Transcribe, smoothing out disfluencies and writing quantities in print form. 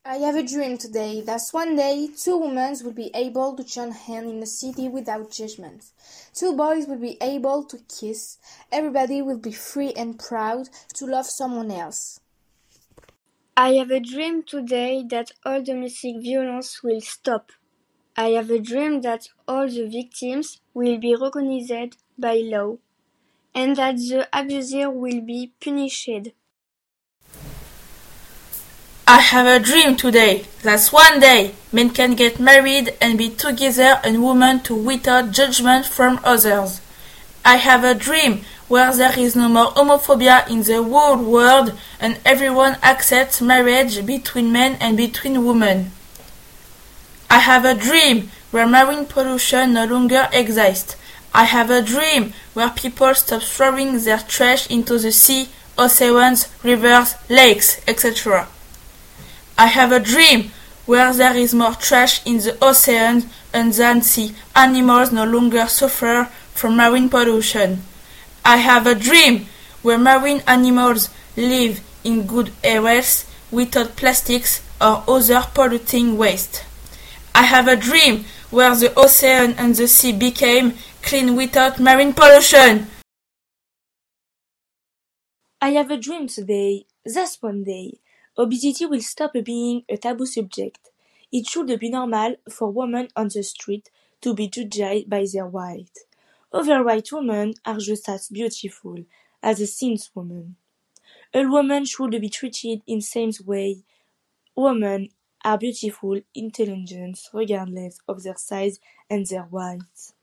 I have a dream today that one day two women will be able to join hands in a city without judgment. Two boys will be able to kiss. Everybody will be free and proud to love someone else. I have a dream today that all domestic violence will stop. I have a dream that all the victims will be recognized by law, and that the abuser will be punished. I have a dream today that one day men can get married and be together and women too without judgment from others. I have a dream where there is no more homophobia in the whole world and everyone accepts marriage between men and between women. I have a dream where marine pollution no longer exists. I have a dream where people stop throwing their trash into the sea, oceans, rivers, lakes, etc. I have a dream where there is more trash in the ocean and than sea. Animals no longer suffer from marine pollution. I have a dream where marine animals live in good health without plastics or other polluting waste. I have a dream where the ocean and the sea became clean without marine pollution. I have a dream today that one day obesity will stop being a taboo subject. It should be normal for women on the street to be judged by their weight. Overweight women are just as beautiful as a thin woman. All women should be treated in the same way. Women are beautiful, intelligent, regardless of their size and their weight.